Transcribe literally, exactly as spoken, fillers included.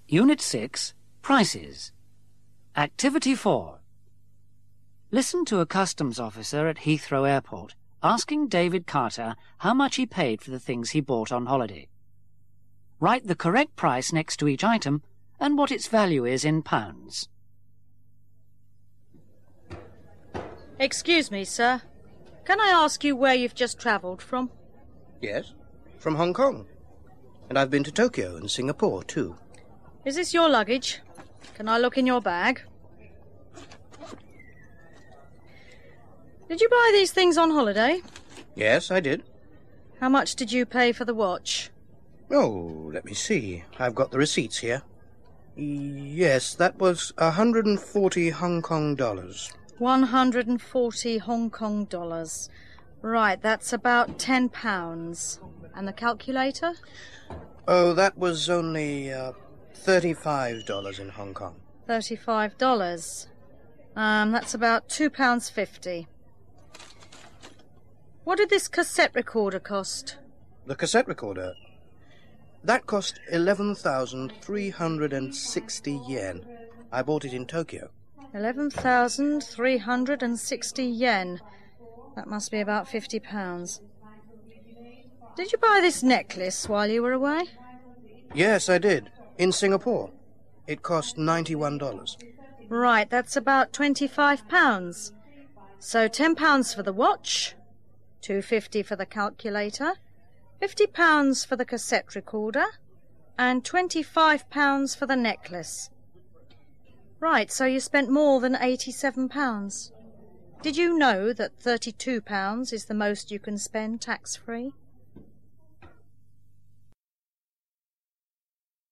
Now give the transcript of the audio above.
Unit six, Prices. Activity four. Listen to a customs officer at Heathrow Airport asking David Carter how much he paid for the things he bought on holiday. Write the correct price next to each item and what its value is in pounds. Excuse me, sir. Can I ask you where you've just travelled from? Yes, from Hong Kong. And I've been to Tokyo and Singapore, too. Is this your luggage? Can I look in your bag? Did you buy these things on holiday? Yes, I did. How much did you pay for the watch? Oh, let me see. I've got the receipts here. Yes, that was one hundred and forty Hong Kong dollars. one hundred and forty Hong Kong dollars. Right, that's about ten pounds. And the calculator? Oh, that was only uh, thirty-five dollars in Hong Kong. thirty-five dollars. Um, that's about two pounds fifty. What did this cassette recorder cost? The cassette recorder? That cost eleven thousand three hundred and sixty yen. I bought it in Tokyo. eleven thousand three hundred and sixty yen. That must be about fifty pounds. Did you buy this necklace while you were away? Yes, I did. In Singapore. It cost ninety-one dollars. Right, that's about twenty-five pounds. So ten pounds for the watch, two fifty for the calculator, fifty pounds for the cassette recorder, and twenty-five pounds for the necklace. Right, so you spent more than eighty-seven pounds. Did you know that thirty-two pounds is the most you can spend tax-free?